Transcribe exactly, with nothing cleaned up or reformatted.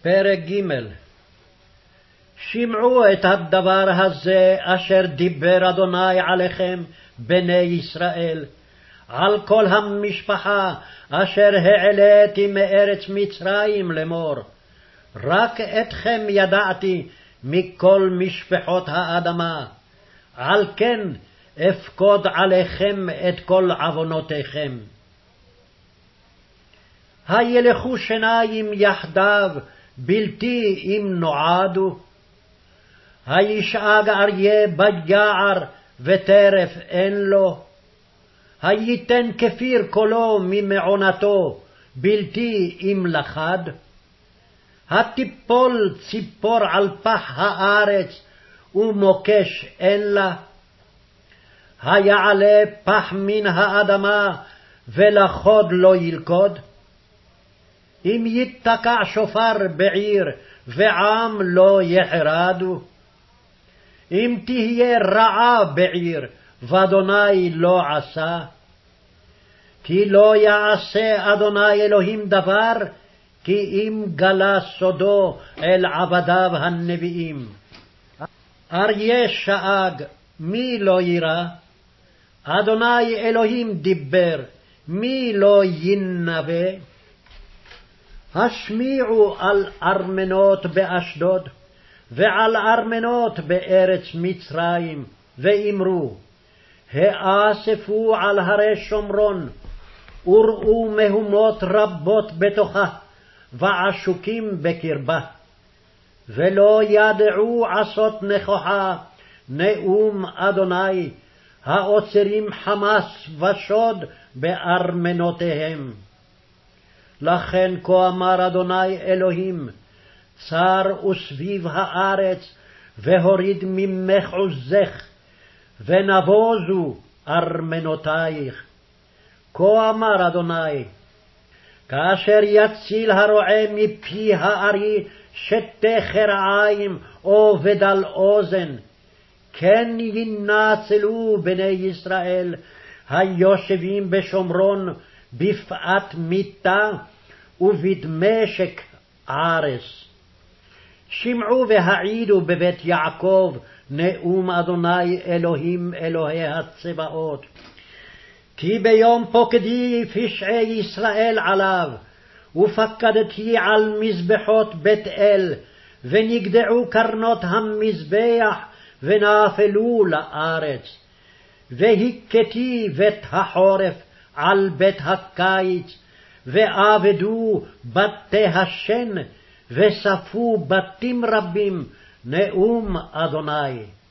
פרק ג' שמעו את הדבר הזה אשר דיבר אדוני עליכם בני ישראל, על כל המשפחה אשר העליתי מארץ מצרים לאמור, רק אתכם ידעתי מכל משפחות האדמה, על כן אפקוד עליכם את כל עוונותיכם. הילכו שניים יחדיו בלתי אם נועדו, הישאג אריה ביער וטרף אין לו, הייתן כפיר קולו ממעונתו בלתי אם לחד, התיפול ציפור על פח הארץ ומוקש אין לה, היעלה פח מן האדמה ולחוד לא ילכוד, אם יתקע שופר בעיר ועם לא יחרדו, אם תהיה רעה בעיר ואדוני לא עשה, כי לא יעשה אדוני אלוהים דבר, כי אם גלה סודו אל עבדיו הנביאים. אריה שאג, מי לא יירא? אדוני אלוהים דיבר, מי לא ינבא? השמיעו על ארמנות באשדוד, ועל ארמנות בארץ מצרים, ואמרו, האספו על הרי שומרון, וראו מהומות רבות בתוכה, ועשוקים בקרבה, ולא ידעו עשות נכוחה, נאום אדוני, האוצרים חמס ושוד בארמנותיהם. לכן כה אמר אדוני אלוהים, צר וסביב הארץ, והוריד ממך עוזך, ונבוזו ארמנותייך. כה אמר אדוני, כאשר יציל הרועה מפי הארי שתי חרעיים או בדל אוזן, כן ינצלו בני ישראל היושבים בשומרון בפאת מיתה ובדמשק ערס. שמעו והעידו בבית יעקב נאום אדוני אלוהים אלוהי הצבאות. כי ביום פוקדי פשעי ישראל עליו, ופקדתי על מזבחות בית אל, ונגדעו קרנות המזבח ונפלו לארץ. והכיתי בית החורף על בית הקיץ, ואבדו בתי השן, וספו בתים רבים, נאום אדוני.